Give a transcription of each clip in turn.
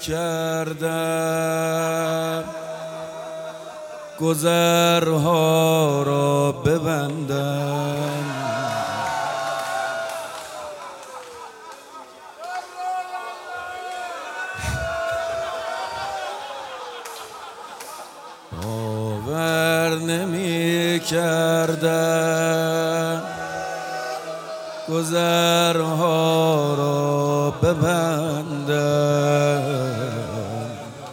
کردم گذرها را ببندم. باور نمی کردم گذرها را ببندم.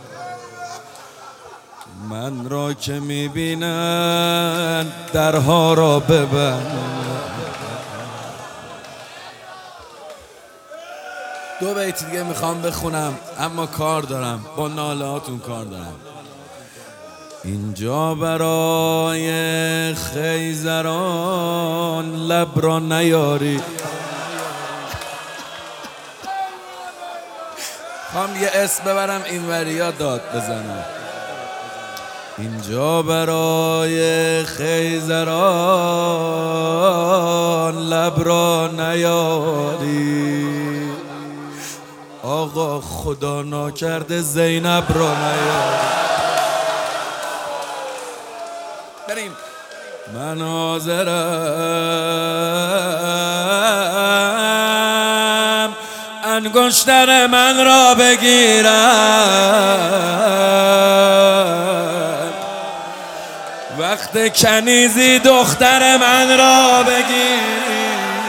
من را که میبینن درها را ببندم. دو بیت دیگه میخوام بخونم اما کار دارم، با ناله هاتون کار دارم. اینجا برای خیزران لب را نیاری. خواهم یه اسم ببرم این وریا داد بزنم. اینجا برای خیزران لب را نیاری. آقا خدا ناکرده زینب را نیاری. بریم. من حاضرم انگشتر من را بگیرم، وقت کنیزی دختر من را بگیر.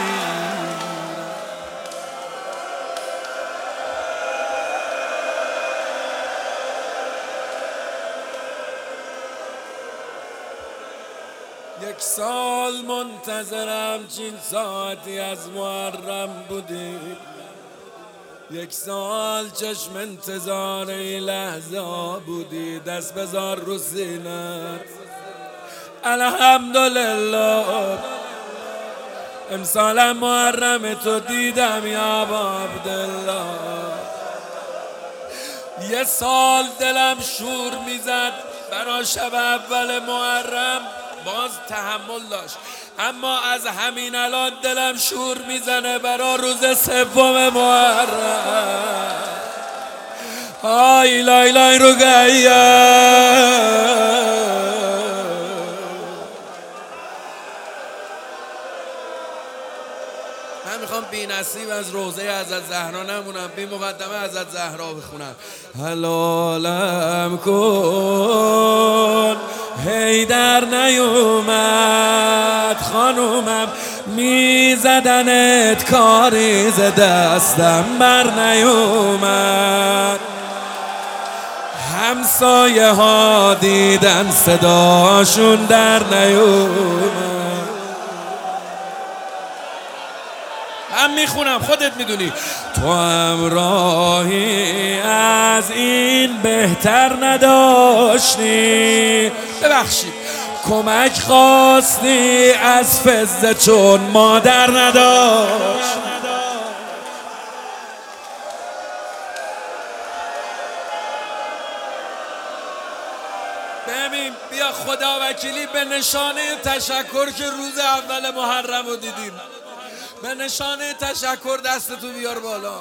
یک سال منتظرم چین ساعتی از محرم بودی. یک سال چشم انتظار این لحظه بودی. دست بذار رو سینه‌ت. الحمدلله امسال محرم تو دیدم یا ابا عبدالله. یه سال دلم شور میزد برا شب اول محرم، باز تحمل داشت، اما از همین الان دلم شور میزنه برا روز سوم محرم. آی لای لای رو من میخوام بی نصیب از روضه حضرت زهرا نمونم، بی مقدمه حضرت زهرا بخونم. حلالم کن حیدر نیومد، خانومم میزدنت کاری ز دستم بر نیومد. همسایه ها دیدن صداشون در نیومد. من میخونم خودت میدونی. تو هم راهی از این بهتر نداشتی، ببخشید کمک خواستی از فزه چون مادر نداشت. ببین بیا خدا وکیلی به نشانه تشکر که روز اول محرم رو دیدیم، به نشانه تشکر دستتو بیار بالا.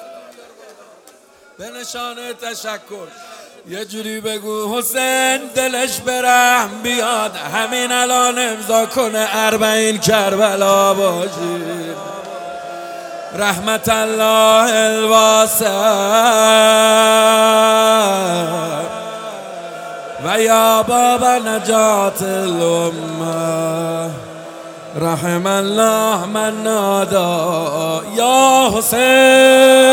به نشانه تشکر یه جوری بگو حسین دلش برحم بیاد، همین الان امضا کنه 40 کربلا باشی. رحمت الله الواسع و یا باب نجات الامه رحم الله من نادا یا حسین.